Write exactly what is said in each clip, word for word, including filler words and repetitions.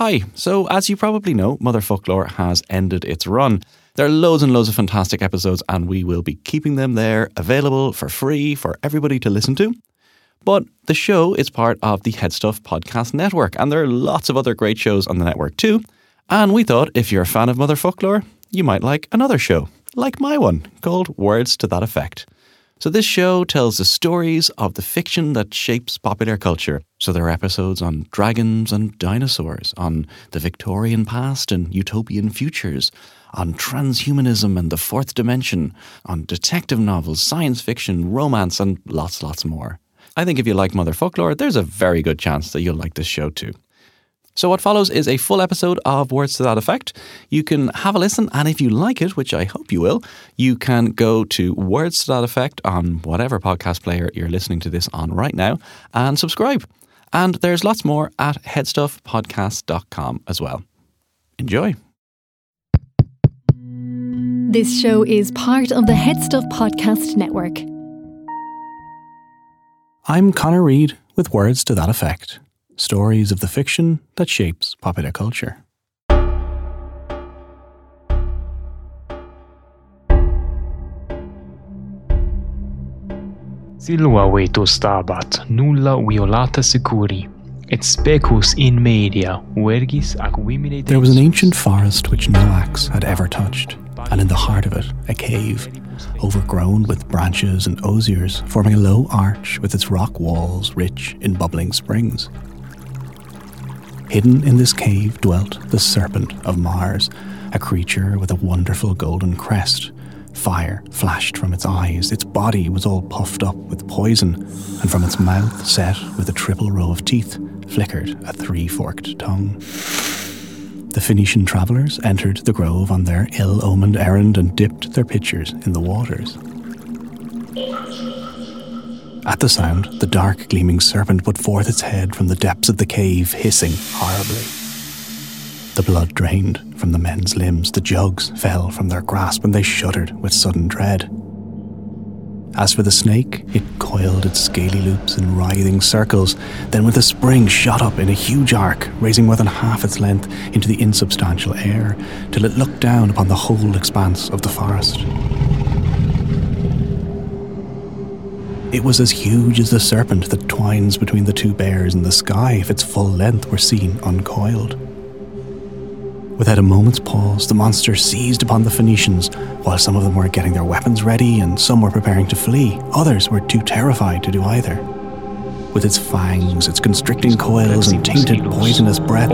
Hi, so as you probably know, Mother Folklore has ended its run. There are loads and loads of fantastic episodes and we will be keeping them there available for free for everybody to listen to. But the show is part of the Headstuff Podcast Network and there are lots of other great shows on the network too. And we thought if you're a fan of Mother Folklore, you might like another show, like my one, called Words to That Effect. So this show tells the stories of the fiction that shapes popular culture. So there are episodes on dragons and dinosaurs, on the Victorian past and utopian futures, on transhumanism and the fourth dimension, on detective novels, science fiction, romance, and lots, lots more. I think if you like Mother Folklore, there's a very good chance that you'll like this show too. So what follows is a full episode of Words to That Effect. You can have a listen, and if you like it, which I hope you will, you can go to Words to That Effect on whatever podcast player you're listening to this on right now and subscribe. And there's lots more at headstuff podcast dot com as well. Enjoy. This show is part of the Headstuff Podcast Network. I'm Connor Reid with Words to That Effect. Stories of the fiction that shapes popular culture. Silva veto stabat, nulla violata securi, et specus in media, vergis ac vimine... There was an ancient forest which no axe had ever touched, and in the heart of it, a cave, overgrown with branches and osiers, forming a low arch with its rock walls rich in bubbling springs. Hidden in this cave dwelt the Serpent of Mars, a creature with a wonderful golden crest. Fire flashed from its eyes, its body was all puffed up with poison, and from its mouth, set with a triple row of teeth, flickered a three-forked tongue. The Phoenician travellers entered the grove on their ill-omened errand and dipped their pitchers in the waters. At the sound, the dark gleaming serpent put forth its head from the depths of the cave, hissing horribly. The blood drained from the men's limbs, the jugs fell from their grasp, and they shuddered with sudden dread. As for the snake, it coiled its scaly loops in writhing circles, then with a spring shot up in a huge arc, raising more than half its length into the insubstantial air, till it looked down upon the whole expanse of the forest. It was as huge as the serpent that twines between the two bears in the sky if its full length were seen uncoiled. Without a moment's pause, the monster seized upon the Phoenicians, while some of them were getting their weapons ready and some were preparing to flee. Others were too terrified to do either. With its fangs, its constricting coils and tainted poisonous breath,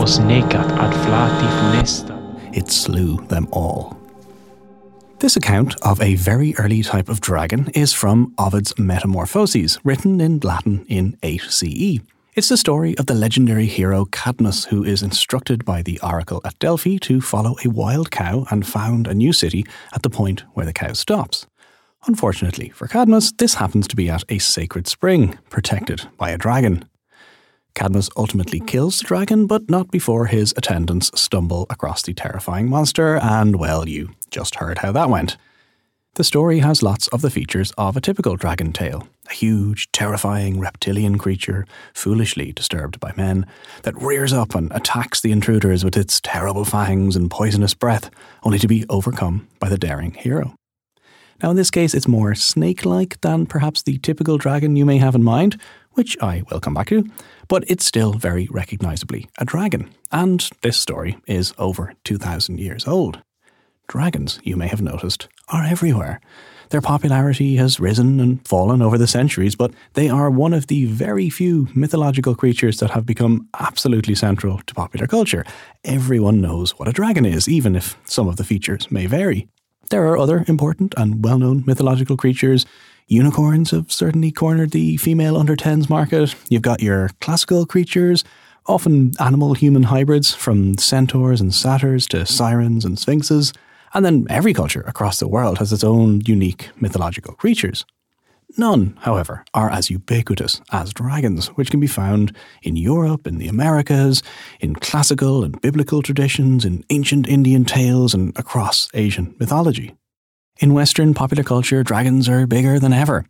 it slew them all. This account of a very early type of dragon is from Ovid's Metamorphoses, written in Latin in eight C E. It's the story of the legendary hero Cadmus, who is instructed by the oracle at Delphi to follow a wild cow and found a new city at the point where the cow stops. Unfortunately for Cadmus, this happens to be at a sacred spring, protected by a dragon. Cadmus ultimately kills the dragon, but not before his attendants stumble across the terrifying monster, and, well, you just heard how that went. The story has lots of the features of a typical dragon tale. A huge, terrifying reptilian creature, foolishly disturbed by men, that rears up and attacks the intruders with its terrible fangs and poisonous breath, only to be overcome by the daring hero. Now in this case it's more snake-like than perhaps the typical dragon you may have in mind, which I will come back to, but it's still very recognisably a dragon, and this story is over two thousand years old. Dragons, you may have noticed, are everywhere. Their popularity has risen and fallen over the centuries, but they are one of the very few mythological creatures that have become absolutely central to popular culture. Everyone knows what a dragon is, even if some of the features may vary. There are other important and well-known mythological creatures. Unicorns have certainly cornered the female under tens market. You've got your classical creatures, often animal-human hybrids, from centaurs and satyrs to sirens and sphinxes. And then every culture across the world has its own unique mythological creatures. None, however, are as ubiquitous as dragons, which can be found in Europe, in the Americas, in classical and biblical traditions, in ancient Indian tales, and across Asian mythology. In Western popular culture, dragons are bigger than ever.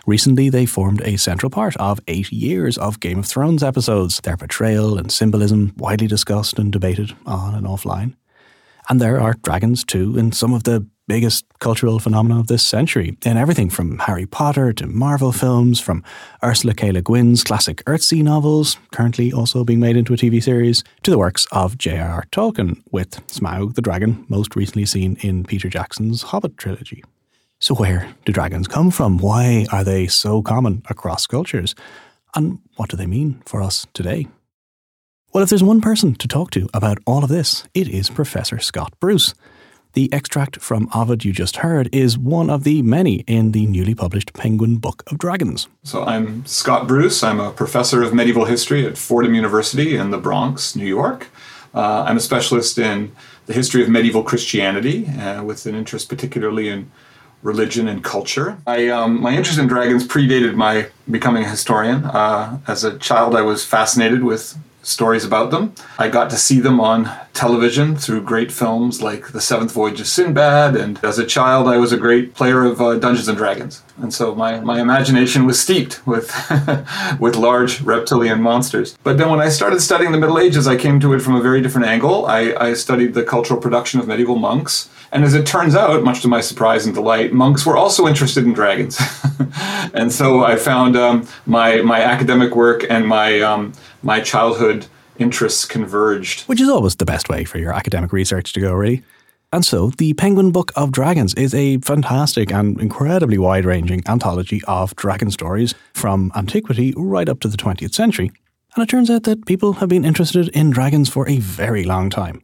Recently, they formed a central part of eight years of Game of Thrones episodes, their portrayal and symbolism widely discussed and debated on and offline. And there are dragons too in some of the biggest cultural phenomena of this century, in everything from Harry Potter to Marvel films, from Ursula K. Le Guin's classic Earthsea novels, currently also being made into a T V series, to the works of J R R Tolkien, with Smaug the dragon most recently seen in Peter Jackson's Hobbit trilogy. So where do dragons come from? Why are they so common across cultures? And what do they mean for us today? Well, if there's one person to talk to about all of this, it is Professor Scott Bruce. The extract from Ovid you just heard is one of the many in the newly published Penguin Book of Dragons. So I'm Scott Bruce. I'm a professor of medieval history at Fordham University in the Bronx, New York. Uh, I'm a specialist in the history of medieval Christianity, uh, with an interest particularly in religion and culture. I, um, my interest in dragons predated my becoming a historian. Uh, as a child, I was fascinated with stories about them. I got to see them on television through great films like The Seventh Voyage of Sinbad, and as a child I was a great player of uh, Dungeons and Dragons. And so my, my imagination was steeped with with large reptilian monsters. But then when I started studying the Middle Ages, I came to it from a very different angle. I, I studied the cultural production of medieval monks. And as it turns out, much to my surprise and delight, monks were also interested in dragons. And so I found um, my my academic work and my um, my childhood interests converged. Which is always the best way for your academic research to go, really. And so, the Penguin Book of Dragons is a fantastic and incredibly wide-ranging anthology of dragon stories from antiquity right up to the twentieth century. And it turns out that people have been interested in dragons for a very long time.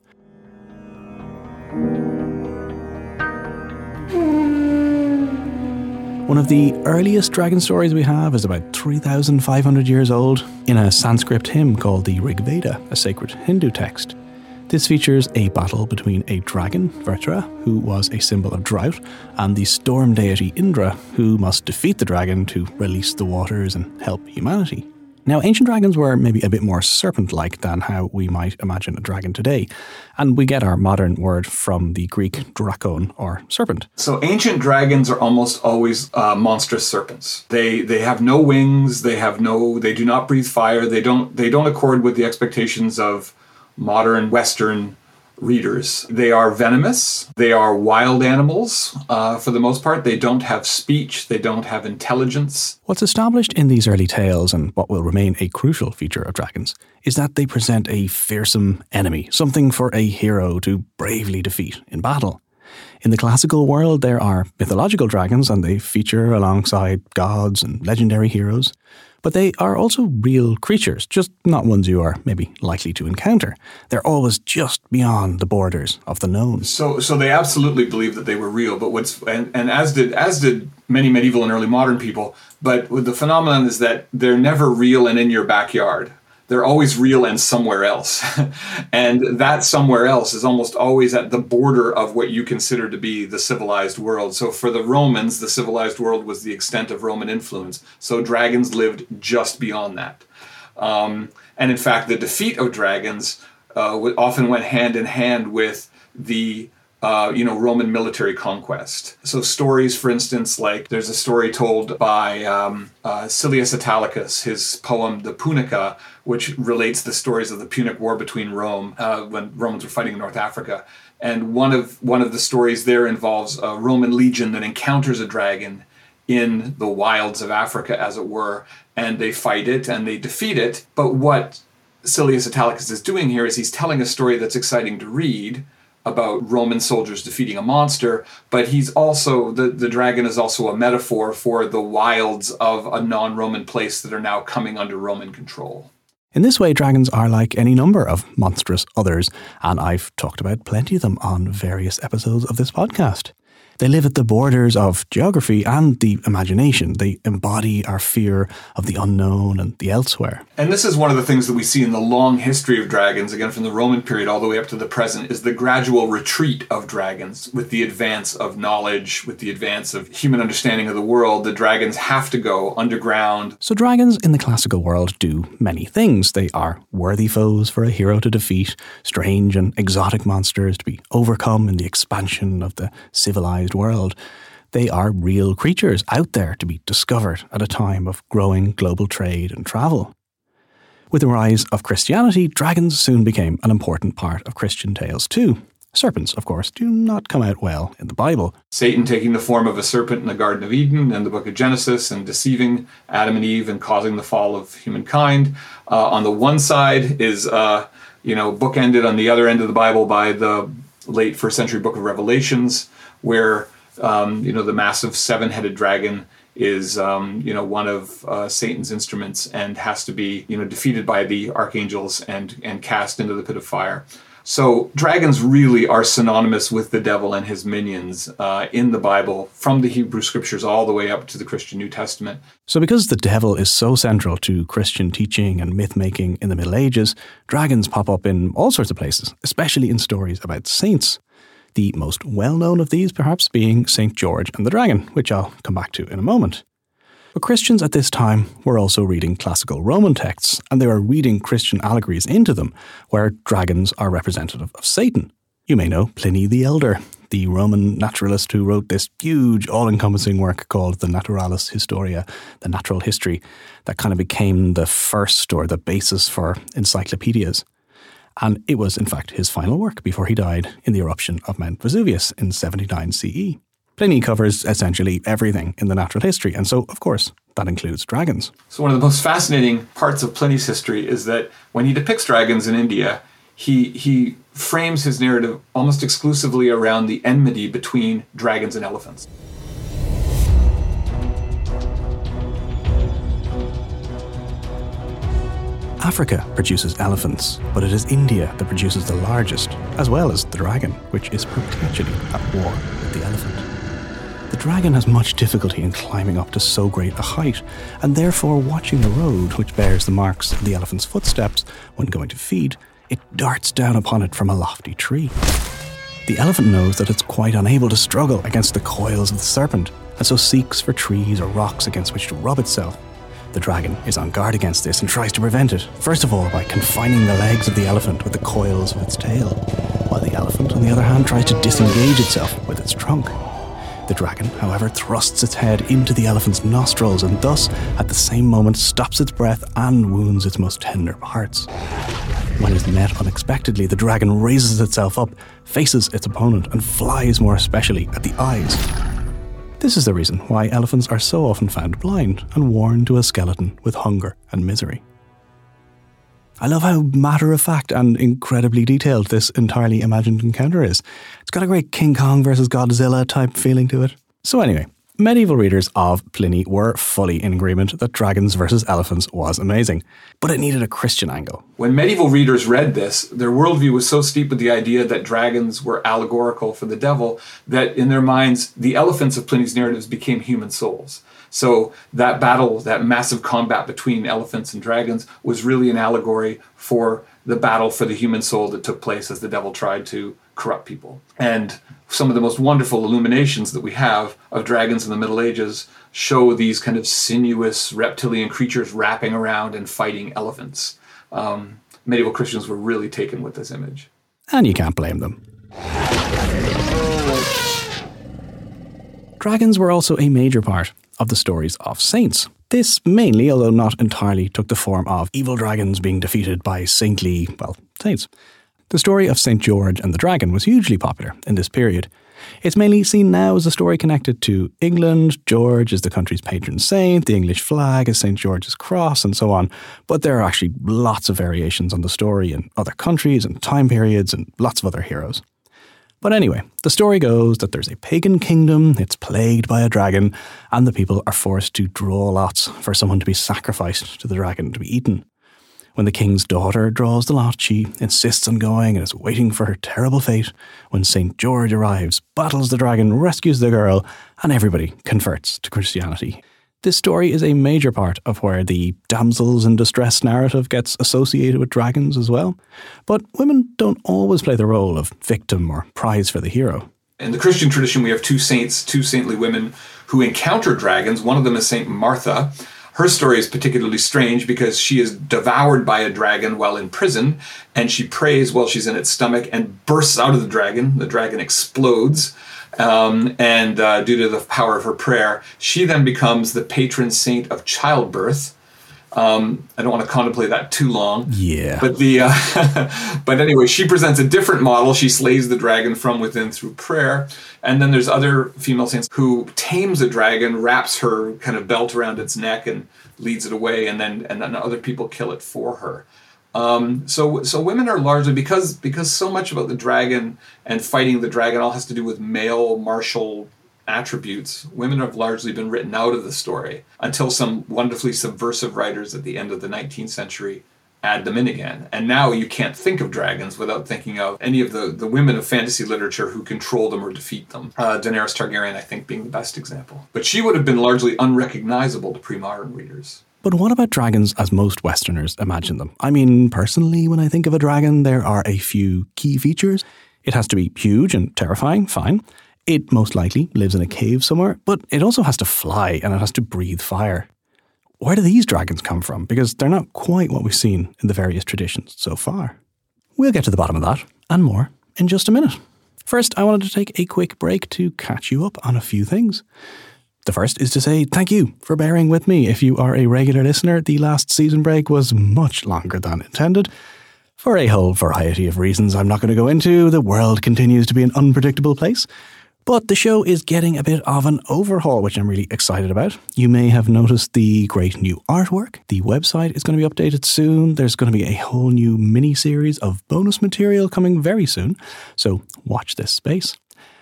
One of the earliest dragon stories we have is about three thousand five hundred years old in a Sanskrit hymn called the Rig Veda, a sacred Hindu text. This features a battle between a dragon, Vritra, who was a symbol of drought, and the storm deity Indra, who must defeat the dragon to release the waters and help humanity. Now, ancient dragons were maybe a bit more serpent-like than how we might imagine a dragon today, and we get our modern word from the Greek drakon, or serpent. So ancient dragons are almost always uh, monstrous serpents. They they have no wings, they have no, they do not breathe fire, they don't they don't accord with the expectations of modern Western readers. They are venomous. They are wild animals uh, for the most part. They don't have speech. They don't have intelligence. What's established in these early tales, and what will remain a crucial feature of dragons, is that they present a fearsome enemy, something for a hero to bravely defeat in battle. In the classical world, there are mythological dragons, and they feature alongside gods and legendary heroes. But they are also real creatures, just not ones you are maybe likely to encounter. They're always just beyond the borders of the known. So so they absolutely believed that they were real, but what's and, and as did as did many medieval and early modern people, but the phenomenon is that they're never real and in your backyard. They're always real and somewhere else. And that somewhere else is almost always at the border of what you consider to be the civilized world. So for the Romans, the civilized world was the extent of Roman influence. So dragons lived just beyond that. Um, and in fact, the defeat of dragons uh, often went hand in hand with the Uh, you know, Roman military conquest. So stories, for instance, like there's a story told by um, uh, Silius Italicus, his poem The Punica, which relates the stories of the Punic War between Rome uh, when Romans were fighting in North Africa. And one of one of the stories there involves a Roman legion that encounters a dragon in the wilds of Africa, as it were, and they fight it and they defeat it. But what Silius Italicus is doing here is he's telling a story that's exciting to read about Roman soldiers defeating a monster, but he's also, the, the dragon is also a metaphor for the wilds of a non-Roman place that are now coming under Roman control. In this way, dragons are like any number of monstrous others, and I've talked about plenty of them on various episodes of this podcast. They live at the borders of geography and the imagination. They embody our fear of the unknown and the elsewhere. And this is one of the things that we see in the long history of dragons, again from the Roman period all the way up to the present, is the gradual retreat of dragons. With the advance of knowledge, with the advance of human understanding of the world, the dragons have to go underground. So dragons in the classical world do many things. They are worthy foes for a hero to defeat, strange and exotic monsters to be overcome in the expansion of the civilized world. They are real creatures out there to be discovered at a time of growing global trade and travel. With the rise of Christianity, dragons soon became an important part of Christian tales too. Serpents, of course, do not come out well in the Bible. Satan taking the form of a serpent in the Garden of Eden and the book of Genesis and deceiving Adam and Eve and causing the fall of humankind. Uh, on the one side is, uh, you know, bookended on the other end of the Bible by the late first century book of Revelations, where, um, you know, the massive seven-headed dragon is, um, you know, one of uh, Satan's instruments and has to be, you know, defeated by the archangels and, and cast into the pit of fire. So dragons really are synonymous with the devil and his minions uh, in the Bible, from the Hebrew scriptures all the way up to the Christian New Testament. So because the devil is so central to Christian teaching and myth-making in the Middle Ages, dragons pop up in all sorts of places, especially in stories about saints. The most well-known of these perhaps being Saint George and the Dragon, which I'll come back to in a moment. But Christians at this time were also reading classical Roman texts, and they were reading Christian allegories into them, where dragons are representative of Satan. You may know Pliny the Elder, the Roman naturalist who wrote this huge, all-encompassing work called the Naturalis Historia, the natural history, that kind of became the first or the basis for encyclopedias. And it was, in fact, his final work before he died in the eruption of Mount Vesuvius in seventy-nine C E. Pliny covers essentially everything in the natural history, and so, of course, that includes dragons. So one of the most fascinating parts of Pliny's history is that when he depicts dragons in India, he he frames his narrative almost exclusively around the enmity between dragons and elephants. Africa produces elephants, but it is India that produces the largest, as well as the dragon, which is perpetually at war with the elephant. The dragon has much difficulty in climbing up to so great a height, and therefore watching the road which bears the marks of the elephant's footsteps when going to feed, it darts down upon it from a lofty tree. The elephant knows that it's quite unable to struggle against the coils of the serpent, and so seeks for trees or rocks against which to rub itself. The dragon is on guard against this and tries to prevent it, first of all by confining the legs of the elephant with the coils of its tail, while the elephant, on the other hand, tries to disengage itself with its trunk. The dragon, however, thrusts its head into the elephant's nostrils and thus, at the same moment, stops its breath and wounds its most tender parts. When it's met unexpectedly, the dragon raises itself up, faces its opponent, and flies more especially at the eyes. This is the reason why elephants are so often found blind and worn to a skeleton with hunger and misery. I love how matter-of-fact and incredibly detailed this entirely imagined encounter is. It's got a great King Kong versus Godzilla type feeling to it. So anyway, medieval readers of Pliny were fully in agreement that dragons versus elephants was amazing, but it needed a Christian angle. When medieval readers read this, their worldview was so steeped with the idea that dragons were allegorical for the devil that in their minds, the elephants of Pliny's narratives became human souls. So that battle, that massive combat between elephants and dragons was really an allegory for the battle for the human soul that took place as the devil tried to corrupt people. And some of the most wonderful illuminations that we have of dragons in the Middle Ages show these kind of sinuous reptilian creatures wrapping around and fighting elephants. Um, medieval Christians were really taken with this image. And you can't blame them. Dragons were also a major part of the stories of saints. This mainly, although not entirely, took the form of evil dragons being defeated by saintly, well, saints. The story of Saint George and the Dragon was hugely popular in this period. It's mainly seen now as a story connected to England. George is the country's patron saint, the English flag is Saint George's cross, and so on. But there are actually lots of variations on the story in other countries and time periods and lots of other heroes. But anyway, the story goes that there's a pagan kingdom, it's plagued by a dragon, and the people are forced to draw lots for someone to be sacrificed to the dragon to be eaten. When the king's daughter draws the lot, she insists on going and is waiting for her terrible fate. When Saint George arrives, battles the dragon, rescues the girl, and everybody converts to Christianity. This story is a major part of where the damsels in distress narrative gets associated with dragons as well. But women don't always play the role of victim or prize for the hero. In the Christian tradition, we have two saints, two saintly women who encounter dragons. One of them is Saint Martha. Her story is particularly strange because she is devoured by a dragon while in prison, and she prays while she's in its stomach and bursts out of the dragon. The dragon explodes. Um, and uh, due to the power of her prayer, she then becomes the patron saint of childbirth. Um, I don't want to contemplate that too long. Yeah. But the uh, but anyway, she presents a different model. She slays the dragon from within through prayer. And then there's other female saints who tames a dragon, wraps her kind of belt around its neck and leads it away, and then and then other people kill it for her. Um, so so women are largely, because because so much about the dragon and fighting the dragon all has to do with male martial attributes, women have largely been written out of the story until some wonderfully subversive writers at the end of the nineteenth century add them in again. And now you can't think of dragons without thinking of any of the, the women of fantasy literature who control them or defeat them. Uh, Daenerys Targaryen, I think, being the best example. But she would have been largely unrecognizable to pre-modern readers. But what about dragons as most Westerners imagine them? I mean, personally, when I think of a dragon, there are a few key features. It has to be huge and terrifying, fine. It most likely lives in a cave somewhere, but it also has to fly and it has to breathe fire. Where do these dragons come from? Because they're not quite what we've seen in the various traditions so far. We'll get to the bottom of that and more in just a minute. First, I wanted to take a quick break to catch you up on a few things. The first is to say thank you for bearing with me. If you are a regular listener, the last season break was much longer than intended. For a whole variety of reasons I'm not going to go into, the world continues to be an unpredictable place. But the show is getting a bit of an overhaul, which I'm really excited about. You may have noticed the great new artwork. The website is going to be updated soon. There's going to be a whole new mini-series of bonus material coming very soon. So watch this space.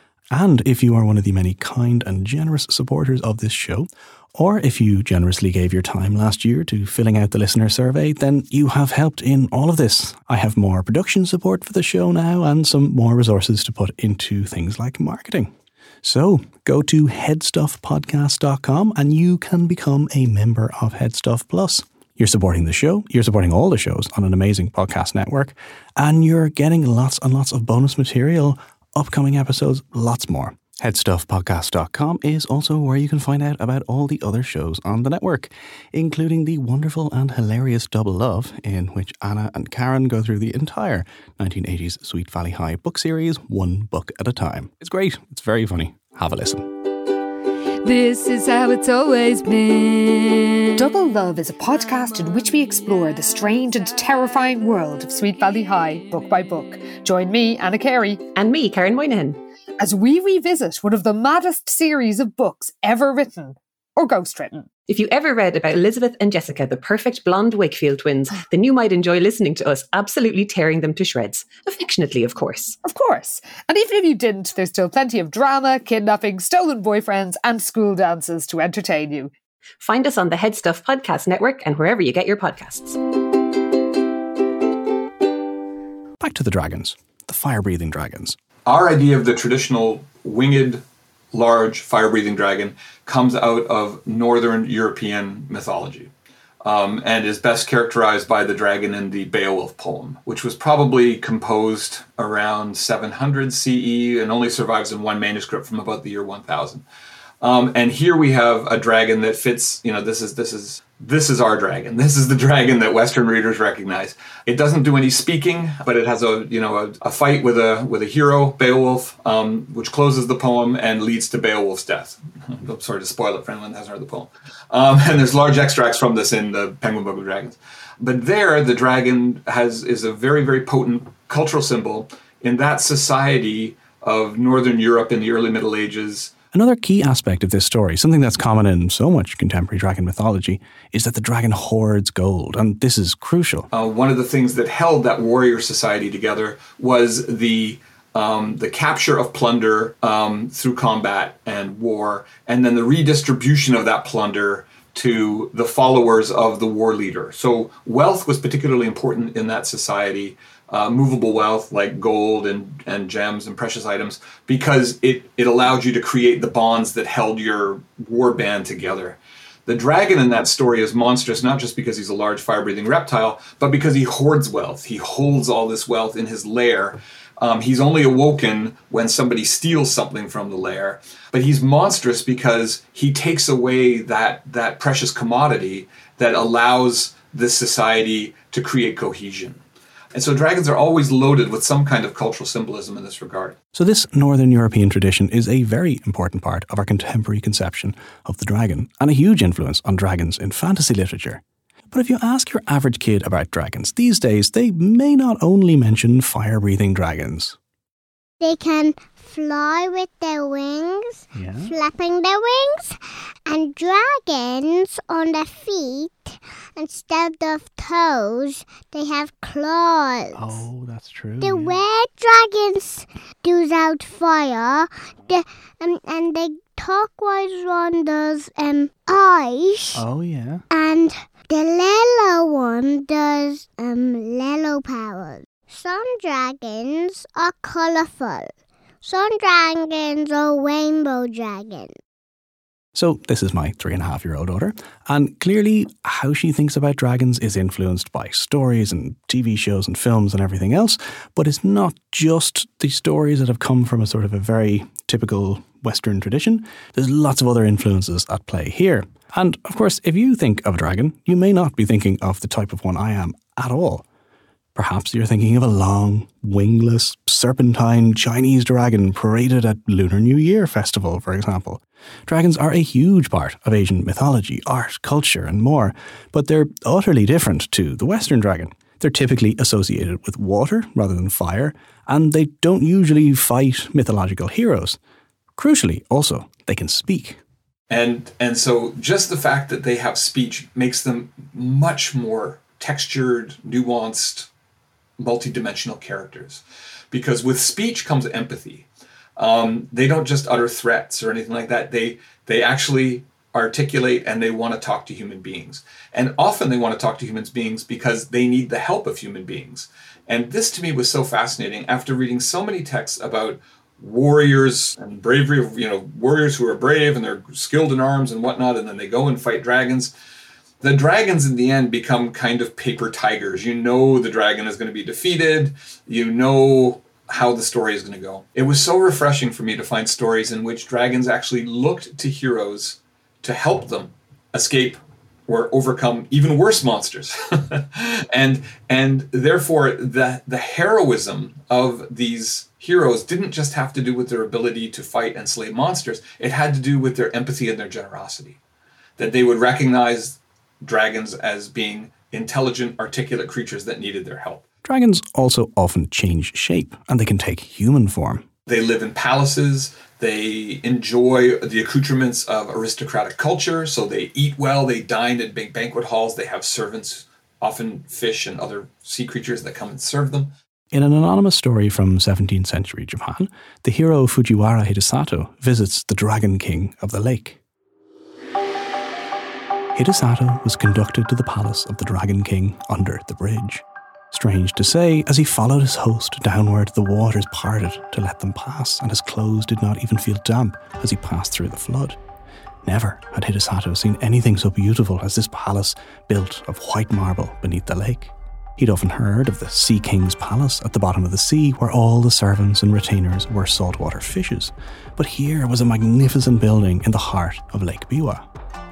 And if you are one of the many kind and generous supporters of this show, or if you generously gave your time last year to filling out the listener survey, then you have helped in all of this. I have more production support for the show now and some more resources to put into things like marketing. So go to head stuff podcast dot com and you can become a member of Headstuff Plus. You're supporting the show, you're supporting all the shows on an amazing podcast network, and you're getting lots and lots of bonus material, upcoming episodes, lots more. head stuff podcast dot com is also where you can find out about all the other shows on the network, including the wonderful and hilarious Double Love, in which Anna and Karen go through the entire nineteen eighties Sweet Valley High book series, one book at a time. It's great. It's very funny. Have a listen. This is how it's always been. Double Love is a podcast in which we explore the strange and terrifying world of Sweet Valley High, book by book. Join me, Anna Carey. And me, Karen Moynihan. As we revisit one of the maddest series of books ever written, or ghostwritten. If you ever read about Elizabeth and Jessica, the perfect blonde Wakefield twins, then you might enjoy listening to us absolutely tearing them to shreds. Affectionately, of course. Of course. And even if you didn't, there's still plenty of drama, kidnapping, stolen boyfriends, and school dances to entertain you. Find us on the Head Stuff Podcast Network and wherever you get your podcasts. Back to the dragons. The fire-breathing dragons. Our idea of the traditional winged, large, fire-breathing dragon comes out of Northern European mythology, um, and is best characterized by the dragon in the Beowulf poem, which was probably composed around seven hundred C E and only survives in one manuscript from about the year one thousand. Um, and here we have a dragon that fits, you know, this is this is this is our dragon. This is the dragon that Western readers recognize. It doesn't do any speaking, but it has a, you know, a, a fight with a with a hero, Beowulf, um, which closes the poem and leads to Beowulf's death. I'm sorry to spoil it for anyone that hasn't read the poem. Um, and there's large extracts from this in the Penguin Book of Dragons. But there, the dragon has is a very, very potent cultural symbol in that society of Northern Europe in the early Middle Ages. Another key aspect of this story, something that's common in so much contemporary dragon mythology, is that the dragon hoards gold, and this is crucial. Uh, one of the things that held that warrior society together was the um, the capture of plunder um, through combat and war, and then the redistribution of that plunder to the followers of the war leader. So wealth was particularly important in that society. Uh, movable wealth like gold and, and gems and precious items, because it, it allowed you to create the bonds that held your war band together. The dragon in that story is monstrous, not just because he's a large fire-breathing reptile, but because he hoards wealth. He holds all this wealth in his lair. Um, he's only awoken when somebody steals something from the lair. But he's monstrous because he takes away that, that precious commodity that allows this society to create cohesion. And so dragons are always loaded with some kind of cultural symbolism in this regard. So this Northern European tradition is a very important part of our contemporary conception of the dragon, and a huge influence on dragons in fantasy literature. But if you ask your average kid about dragons these days, they may not only mention fire-breathing dragons. They can fly with their wings, Yeah. flapping their wings, and dragons on their feet, instead of toes, they have claws. Oh, that's true. The yeah. red dragons does out fire, the, um, and the turquoise one does um, ice, Oh, yeah. and the yellow one does um, yellow powers. Some dragons are colourful. Some dragons are rainbow dragons. So this is my three and a half year old daughter, and clearly how she thinks about dragons is influenced by stories and T V shows and films and everything else, but it's not just the stories that have come from a sort of a very typical Western tradition. There's lots of other influences at play here. And of course, if you think of a dragon, you may not be thinking of the type of one I am at all. Perhaps you're thinking of a long, wingless, serpentine Chinese dragon paraded at Lunar New Year festival, for example. Dragons are a huge part of Asian mythology, art, culture, and more, but they're utterly different to the Western dragon. They're typically associated with water rather than fire, and they don't usually fight mythological heroes. Crucially, also, they can speak. And and so just the fact that they have speech makes them much more textured, nuanced, multidimensional characters. Because with speech comes empathy. Um, they don't just utter threats or anything like that. They they actually articulate and they want to talk to human beings. And often they want to talk to human beings because they need the help of human beings. And this to me was so fascinating after reading so many texts about warriors and bravery, you know, warriors who are brave and they're skilled in arms and whatnot, and then they go and fight dragons. The dragons in the end become kind of paper tigers. You know the dragon is going to be defeated. You know how the story is going to go. It was so refreshing for me to find stories in which dragons actually looked to heroes to help them escape or overcome even worse monsters. and and therefore the, the heroism of these heroes didn't just have to do with their ability to fight and slay monsters. It had to do with their empathy and their generosity. That they would recognize dragons as being intelligent, articulate creatures that needed their help. Dragons also often change shape, and they can take human form. They live in palaces. They enjoy the accoutrements of aristocratic culture. So they eat well. They dine at big banquet halls. They have servants, often fish and other sea creatures that come and serve them. In an anonymous story from seventeenth century Japan, the hero Fujiwara Hidesato visits the Dragon King of the lake. Hidesato was conducted to the palace of the Dragon King under the bridge. Strange to say, as he followed his host downward, the waters parted to let them pass, and his clothes did not even feel damp as he passed through the flood. Never had Hidesato seen anything so beautiful as this palace built of white marble beneath the lake. He'd often heard of the Sea King's palace at the bottom of the sea, where all the servants and retainers were saltwater fishes. But here was a magnificent building in the heart of Lake Biwa.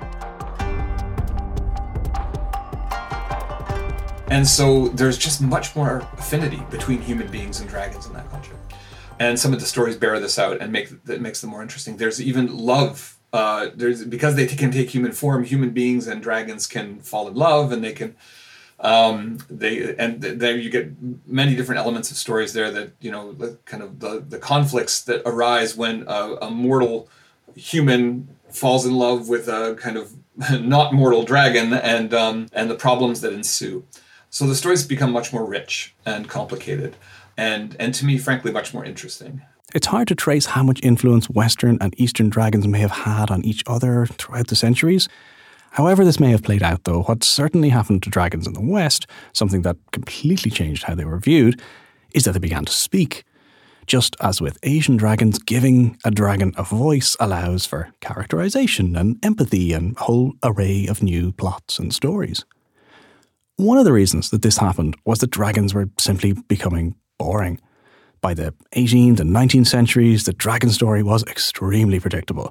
And so there's just much more affinity between human beings and dragons in that culture. And some of the stories bear this out and make that makes them more interesting. There's even love. Uh, there's because they can take human form, human beings and dragons can fall in love, and they can um, they and th- there you get many different elements of stories there that, you know, the, kind of the, the conflicts that arise when a, a mortal human falls in love with a kind of not mortal dragon, and um, and the problems that ensue. So the stories become much more rich and complicated, and, and to me, frankly, much more interesting. It's hard to trace how much influence Western and Eastern dragons may have had on each other throughout the centuries. However this may have played out, though, what certainly happened to dragons in the West, something that completely changed how they were viewed, is that they began to speak. Just as with Asian dragons, giving a dragon a voice allows for characterization and empathy and a whole array of new plots and stories. One of the reasons that this happened was that dragons were simply becoming boring. By the eighteenth and nineteenth centuries, the dragon story was extremely predictable.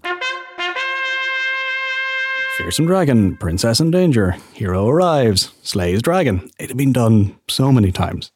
Fearsome dragon, princess in danger, hero arrives, slays dragon. It had been done so many times.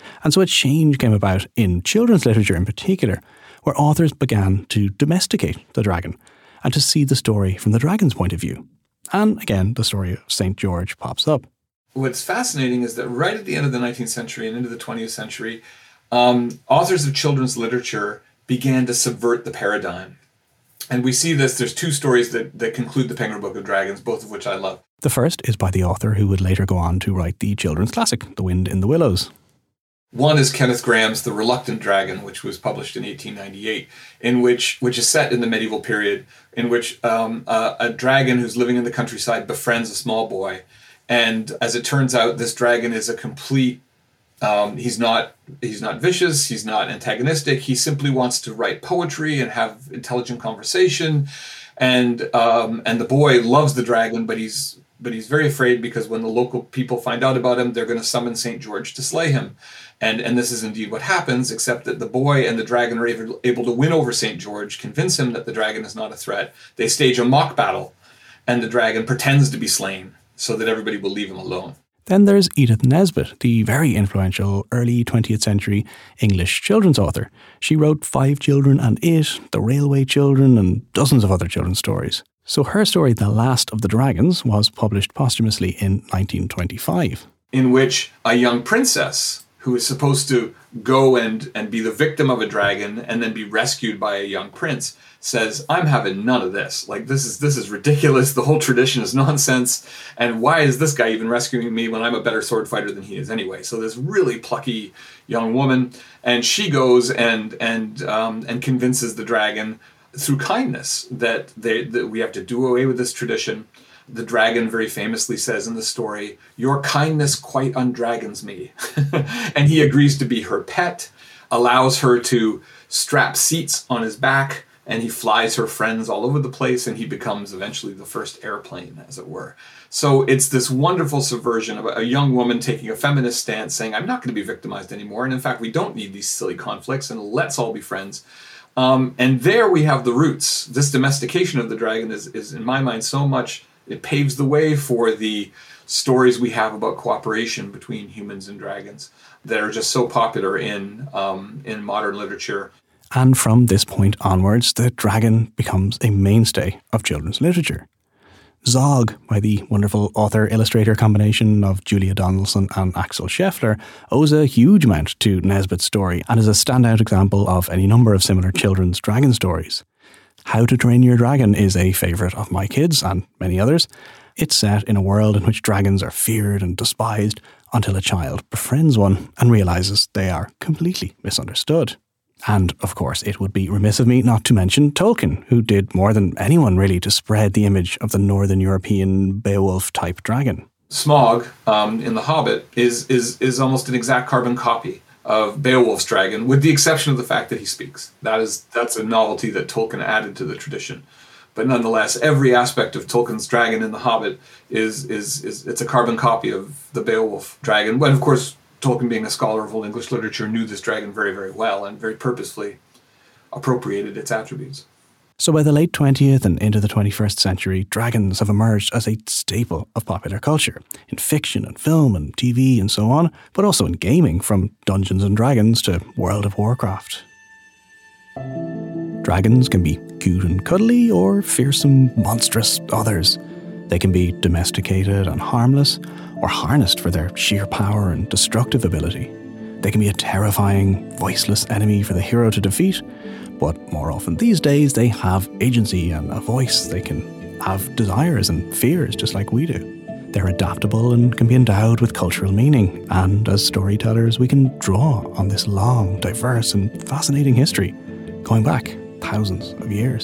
And so a change came about in children's literature in particular, where authors began to domesticate the dragon and to see the story from the dragon's point of view. And again, the story of Saint George pops up. What's fascinating is that right at the end of the nineteenth century and into the twentieth century, um, authors of children's literature began to subvert the paradigm. And we see this, there's two stories that, that conclude the Penguin Book of Dragons, both of which I love. The first is by the author who would later go on to write the children's classic, The Wind in the Willows. One is Kenneth Grahame's The Reluctant Dragon, which was published in eighteen ninety-eight, in which which is set in the medieval period, in which um, a, a dragon who's living in the countryside befriends a small boy. And as it turns out, this dragon is a complete, um, he's not he's not vicious, he's not antagonistic, he simply wants to write poetry and have intelligent conversation. And um, and the boy loves the dragon, but he's but he's very afraid because when the local people find out about him, they're going to summon Saint George to slay him. And and this is indeed what happens, except that the boy and the dragon are able, able to win over Saint George, convince him that the dragon is not a threat. They stage a mock battle, and the dragon pretends to be slain so that everybody will leave him alone. Then there's Edith Nesbit, the very influential early twentieth century English children's author. She wrote Five Children and It, The Railway Children, and dozens of other children's stories. So her story, The Last of the Dragons, was published posthumously in nineteen twenty-five. In which a young princess who is supposed to go and, and be the victim of a dragon and then be rescued by a young prince says, I'm having none of this. Like, this is this is ridiculous. The whole tradition is nonsense. And why is this guy even rescuing me when I'm a better sword fighter than he is anyway? So this really plucky young woman, and she goes and and um, and convinces the dragon through kindness that they that we have to do away with this tradition. The dragon very famously says in the story, your kindness quite undragons me. And he agrees to be her pet, allows her to strap seats on his back, and he flies her friends all over the place, and he becomes eventually the first airplane, as it were. So it's this wonderful subversion of a young woman taking a feminist stance, saying, I'm not going to be victimized anymore, and in fact, we don't need these silly conflicts, and let's all be friends. Um, and there we have the roots. This domestication of the dragon is, is in my mind, so much... It paves the way for the stories we have about cooperation between humans and dragons that are just so popular in um, in modern literature. And from this point onwards, the dragon becomes a mainstay of children's literature. Zog, by the wonderful author-illustrator combination of Julia Donaldson and Axel Scheffler, owes a huge amount to Nesbit's story and is a standout example of any number of similar children's dragon stories. How to Train Your Dragon is a favourite of my kids and many others. It's set in a world in which dragons are feared and despised until a child befriends one and realises they are completely misunderstood. And, of course, it would be remiss of me not to mention Tolkien, who did more than anyone really to spread the image of the Northern European Beowulf-type dragon. Smaug, um, in The Hobbit, is, is, is almost an exact carbon copy of Beowulf's dragon, with the exception of the fact that he speaks. That is, that's a novelty that Tolkien added to the tradition. But nonetheless, every aspect of Tolkien's dragon in The Hobbit is is is it's a carbon copy of the Beowulf dragon. When, of course, Tolkien, being a scholar of Old English literature, knew this dragon very, very well and very purposefully appropriated its attributes. So by the late twentieth and into the twenty-first century, dragons have emerged as a staple of popular culture, in fiction and film and T V and so on, but also in gaming, from Dungeons and Dragons to World of Warcraft. Dragons can be cute and cuddly, or fearsome, monstrous others. They can be domesticated and harmless, or harnessed for their sheer power and destructive ability. They can be a terrifying, voiceless enemy for the hero to defeat, but more often these days they have agency and a voice. They can have desires and fears just like we do. They're adaptable and can be endowed with cultural meaning, and as storytellers we can draw on this long, diverse and fascinating history, going back thousands of years.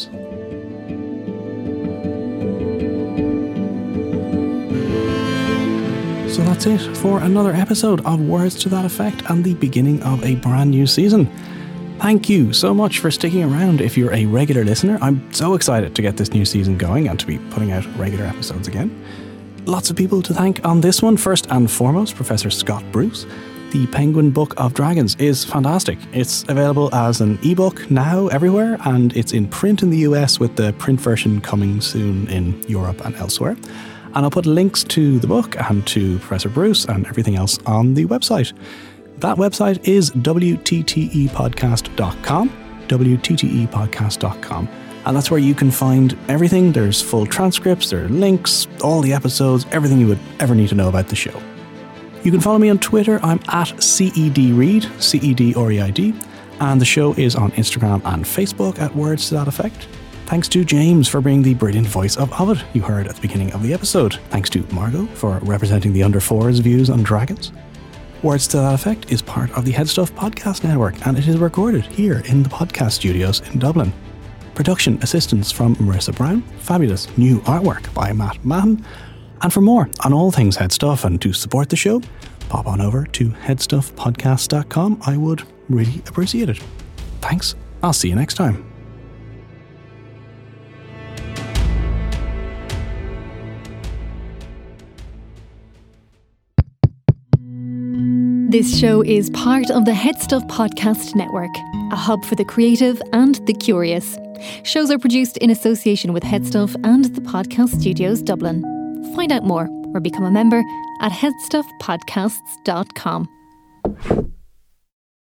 So that's it for another episode of Words to That Effect and the beginning of a brand new season. Thank you so much for sticking around if you're a regular listener. I'm so excited to get this new season going and to be putting out regular episodes again. Lots of people to thank on this one. First and foremost, Professor Scott Bruce. The Penguin Book of Dragons is fantastic. It's available as an ebook now everywhere, and it's in print in the U S with the print version coming soon in Europe and elsewhere. And I'll put links to the book and to Professor Bruce and everything else on the website. That website is w t t e podcast dot com, w t t e podcast dot com. And that's where you can find everything. There's full transcripts, there are links, all the episodes, everything you would ever need to know about the show. You can follow me on Twitter. I'm at C E D Reid, C E D R E I D. And the show is on Instagram and Facebook at Words to That Effect. Thanks to James for being the brilliant voice of Ovid you heard at the beginning of the episode. Thanks to Margot for representing the Under Fours views on dragons. Words to That Effect is part of the Headstuff Podcast Network, and it is recorded here in the podcast studios in Dublin. Production assistance from Marissa Brown, fabulous new artwork by Matt Mahon. And for more on all things Headstuff and to support the show, pop on over to headstuff podcast dot com. I would really appreciate it. Thanks. I'll see you next time. This show is part of the Headstuff Podcast Network, a hub for the creative and the curious. Shows are produced in association with Headstuff and the Podcast Studios Dublin. Find out more or become a member at headstuff podcasts dot com.